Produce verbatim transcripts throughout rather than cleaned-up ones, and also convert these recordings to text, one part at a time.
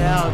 out.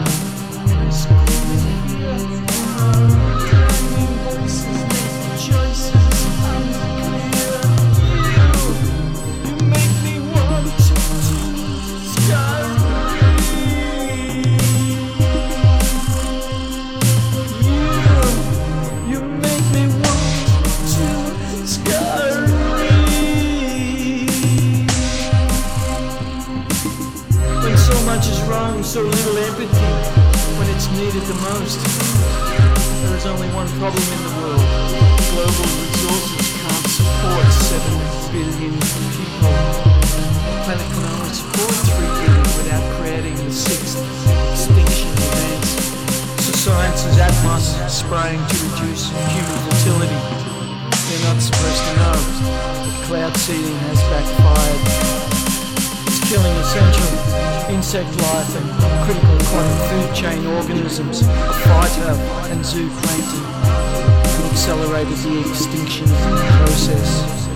So little empathy when it's needed the most. There is only one problem in the world. Global resources can't support seven billion people. The planet can only support three billion without creating the sixth extinction event. So science is atmos spraying to reduce human fertility. They're not supposed to know that cloud seeding has backfired. It's killing essential insect life and critical aquatic food chain organisms, phyto and zooplankton, and accelerated the extinction process.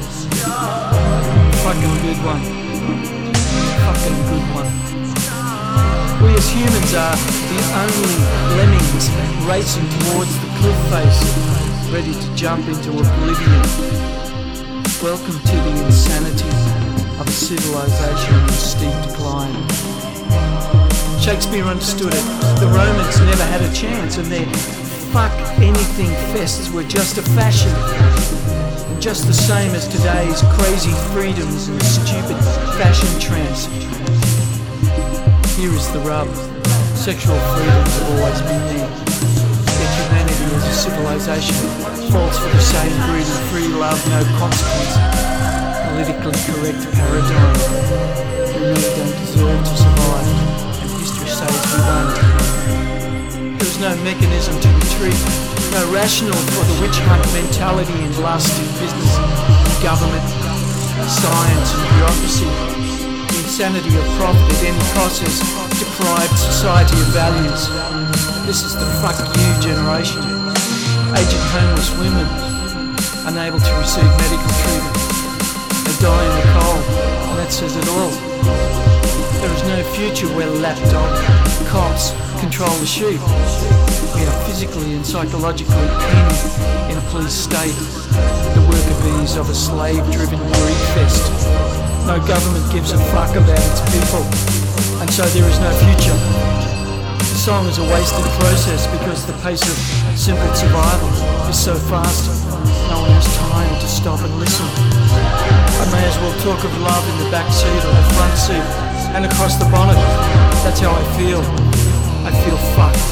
Fucking good one. Fucking good one. We as humans are the only lemmings racing towards the cliff face, ready to jump into oblivion. Welcome to the insanity of a civilization in steep decline. Shakespeare understood it. The Romans never had a chance, and their fuck anything fests were just a fashion. And just the same as today's crazy freedoms and stupid fashion trends. Here is the rub. Sexual freedoms have always been there. Yet humanity as a civilization falls for the same greedy free love, no consequence, politically correct paradigm. We really don't deserve to survive. Says we won't. There is no mechanism to retreat, no rationale for the witch hunt mentality and lust in business, government, science and bureaucracy. The insanity of profit at any cost has deprived society of values. This is the fuck you generation. Aging homeless women, unable to receive medical treatment. They die in the cold, and that says it all. There is no future where lapdog cops control the sheep. We are physically and psychologically pinned in a police state, the worker bees of a slave-driven greed fest. No government gives a fuck about its people, and so there is no future. The song is a wasted process because the pace of simple survival is so fast, no one has time to stop and listen. I may as well talk of love in the back seat or the front seat, and across the bonnet. That's how I feel. I feel fucked.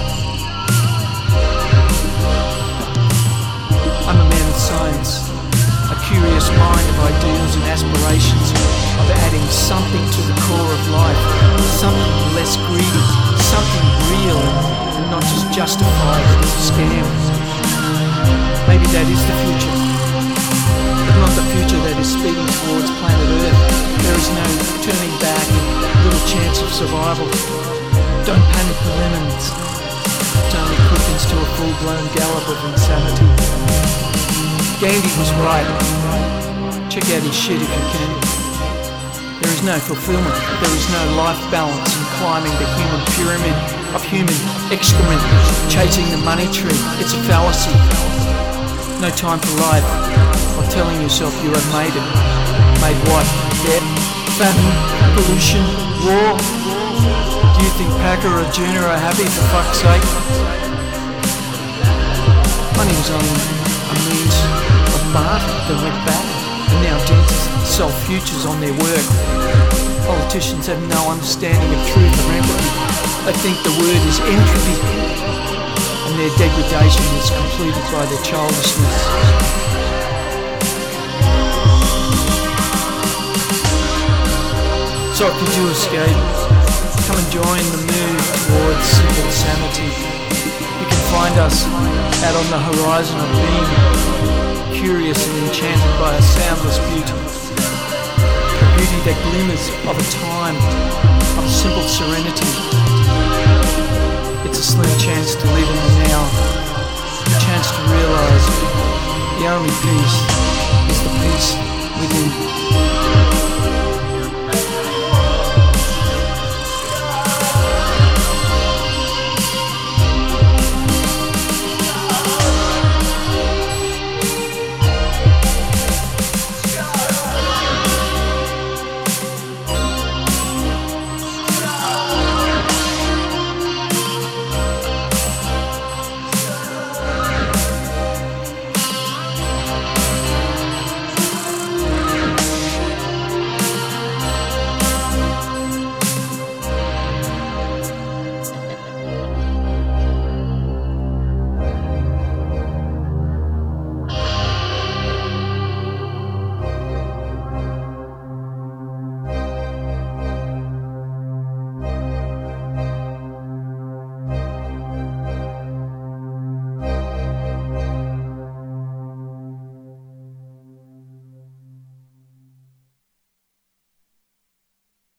I'm a man of science, a curious mind of ideals and aspirations, of adding something to the core of life, something less greedy, something real, and not just justified as a scam. Maybe that is the future, but not the future that is speeding towards planet Earth. There is no turning back, little chance of survival. Don't panic the lemons. It only quickens to a full-blown gallop of insanity. Gandhi was right. Check out his shit if you can. There is no fulfillment. There is no life balance in climbing the human pyramid of human excrement, chasing the money tree. It's a fallacy. No time for life, or telling yourself you have made it. Made what? Death, famine, pollution, war? Do you think Packer or Junior are happy for fuck's sake? Money was only a means of barter that went back, and now dentists sell futures on their work. Politicians have no understanding of truth or empathy. They think the word is entropy, and their degradation is completed by their childishness. So if you do escape, come and join the move towards simple sanity. You can find us out on the horizon of being, curious and enchanted by a soundless beauty. A beauty that glimmers of a time of simple serenity. It's a slim chance to live in the now, a chance to realise the only peace is the peace within.